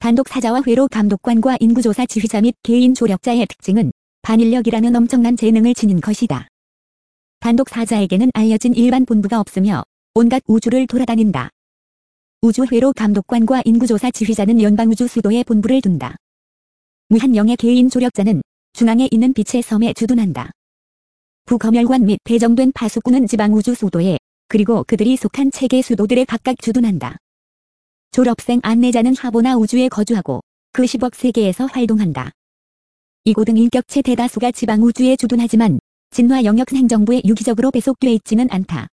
단독 사자와 회로 감독관과 인구조사 지휘자 및 개인 조력자의 특징은 반인력이라는 엄청난 재능을 지닌 것이다. 단독 사자에게는 알려진 일반 본부가 없으며 온갖 우주를 돌아다닌다. 우주 회로 감독관과 인구조사 지휘자는 연방우주 수도에 본부를 둔다. 무한명의 개인 조력자는 중앙에 있는 빛의 섬에 주둔한다. 부검열관 및 배정된 파수꾼은 지방우주 수도에 그리고 그들이 속한 체계 수도들에 각각 주둔한다. 졸업생 안내자는 하보나 우주에 거주하고 그 10억 세계에서 활동한다. 이 고등인격체 대다수가 지방우주에 주둔하지만 진화 영역 행정부에 유기적으로 배속돼 있지는 않다.